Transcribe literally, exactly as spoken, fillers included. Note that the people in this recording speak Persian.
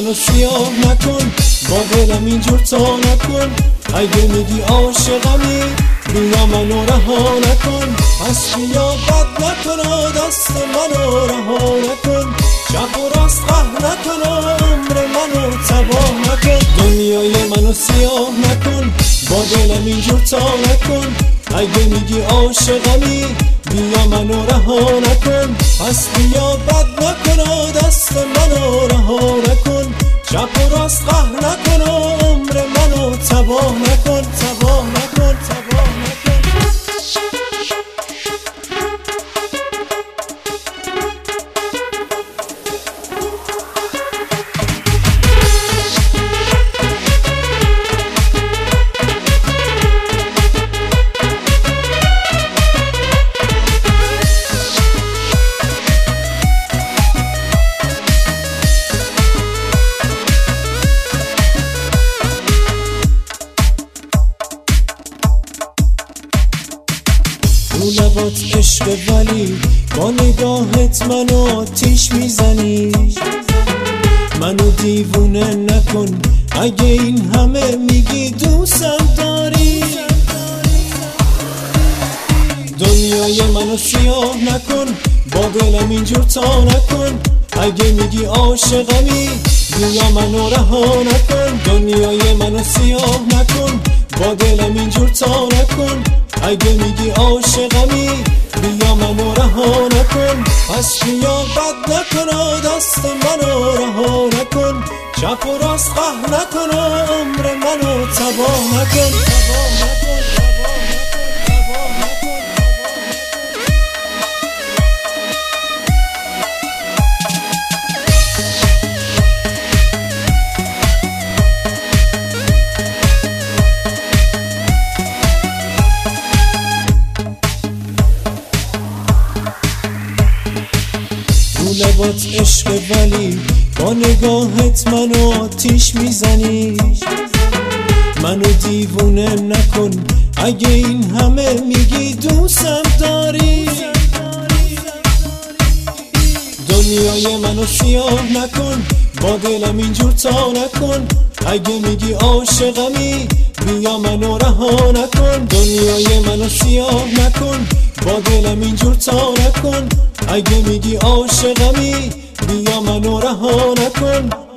منو سیاه نکن، با دلم اینجور تا نکن. اگه میگی عاشقمی بیا منو رها نکن. پس بیا بد نکن، دست منو رها نکن. چپ و راست قهر نکن، عمر منو تباه نکن. دنیای منو سیاه نکن، با دلم اینجور تا نکن. اگه میگی عاشقمی بیا منو رها نکن. پس بیا بد نکن، دست منو رها نکن. چپ و راست قهر نکن، عمر منو تباه نکن. تباه نکن، تباه نکن. رو لبات عشق ولی با نگاهت منو آتیش میزنی. منو دیوونه نکن، اگه این همه میگی دوستم داری. دنیای منو سیاه نکن، با دلم اینجور تا نکن. اگه میگی عاشقمی بیا منو رها نکن. دنیای منو سیاه نکن، با دلم اینجور تا نکن. اگه میگی عاشقمی بیا منو رها نکن. پس بیا بد نکن، دست منو رها نکن. چپ و راست قهر نکن، عمر منو تباه نکن. تباه نکن، تباه نکن، تباه نکن. رو لبات عشق ولی با نگاهت منو آتیش میزنی. منو دیوونه نکن، اگه این همه میگی دوستم داری. دنیای منو سیاه نکن، با دلم اینجور تا نکن. اگه میگی عاشقمی بیا منو رها نکن. دنیای منو سیاه نکن، با دلم اینجور تا نکن. اگه میگی عاشقمی بیا منو رها نکن.